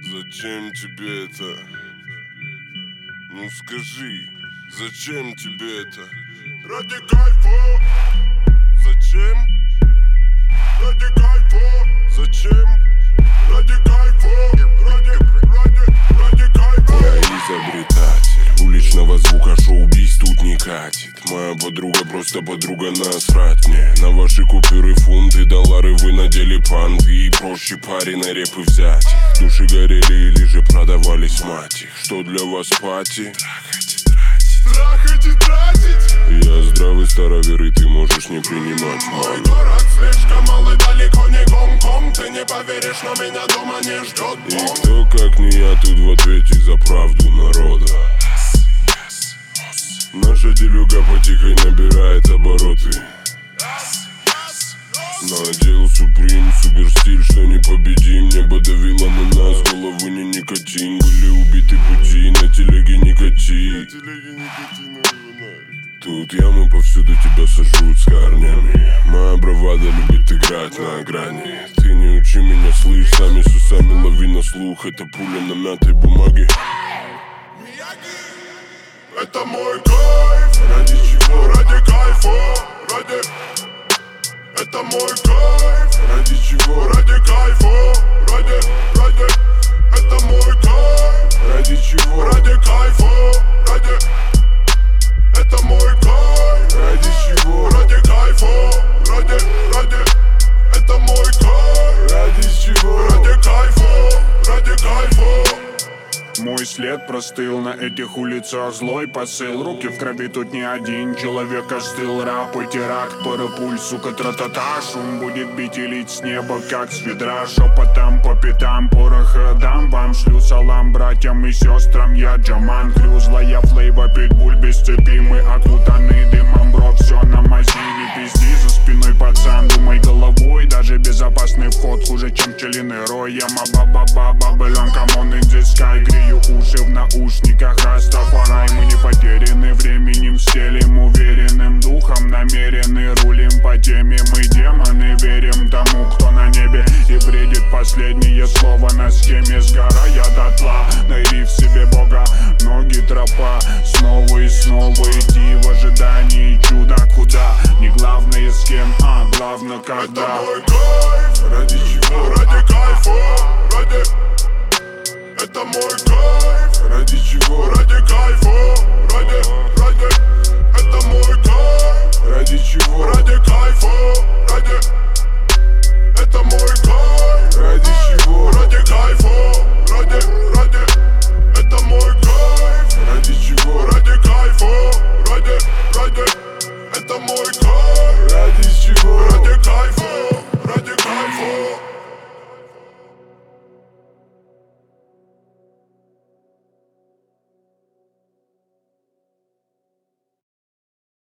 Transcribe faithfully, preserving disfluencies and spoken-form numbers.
Зачем тебе это? Ну скажи, зачем тебе это? Ради кайфа. Зачем? Ради кайфа. Зачем? Ради кайфа. Ради, ради, ради кайфа. Я изобретатель уличного звука, шоу-биз тут не катит. Моя подруга просто подруга, насрать мне на ваши купюры, фунты, доллары. Вы надели панты и проще пареной репы взять их. Души горели или же продавались мать их. Что для вас пати? Трахать и тратить. Трахать и тратить. Я здравый старовер, и ты можешь не принимать. Мой город слишком малый, далеко не Гонконг. Ты не поверишь, но меня дома не ждет Бог. И кто как не я тут в ответе за правду народа. Наша делюга потихоньку набирает обороты. Надел Суприм, супер стиль, что непобедим. Небо давило на нас, головы не никотин. Были убиты пути, на телеге никотин. Тут ямы повсюду, тебя сожрут с корнями. Моя бравада любит играть на грани. Ты не учи меня, слышь, сами с усами лови на слух. Это пуля на мятой бумаге. Это мой кайф. Ради чего? Ради кайфа. Ради. Это мой кайф. Ради чего? Ради кайфа. Ради, ради. Это мой кайф. Ради чего? Ради кайфа. Ради. Это мой кайф. Ради чего? Ради кайфа. Ради, ради. Это мой кайф. Ради чего? Ради кайфа. Ради кайфа. Мой след простыл на этих улицах, злой посыл. Руки в крови, тут не один человек остыл. Рап и теракт, парапуль, сука, тра-та-та. Шум будет бить и лить с неба, как с ведра. Шепотом по пятам, пороха дам вам. Шлю салам братьям и сестрам, я Джаман Крю. Злая флейва, питбуль без цепи. Мы окутаны дымом, бро, все на массиве. Пизди за спиной, пацан, думай головой. Даже безопасный вход хуже, чем пчелиный рой. Яма ба-ба-ба, бабелен, камон, in the sky. Грею уши в наушниках, Растафарай. Мы не потеряны временем, стелим уверенным духом. Намерены, рулим по теме. Мы демоны, верим тому, кто на небе и бредит последнее слово на схеме. Сгорая дотла, найди в себе Бога. Ноги тропа, снова и снова идти в ожидании чуда. Куда? Не главное с кем, а главное когда. Это мой кайф. Ради чего? Ради кайфа. Ради. Это мой кайф. Ради чего? Ради кайфа. Ради, ради. Это мой кайф. Ради чего?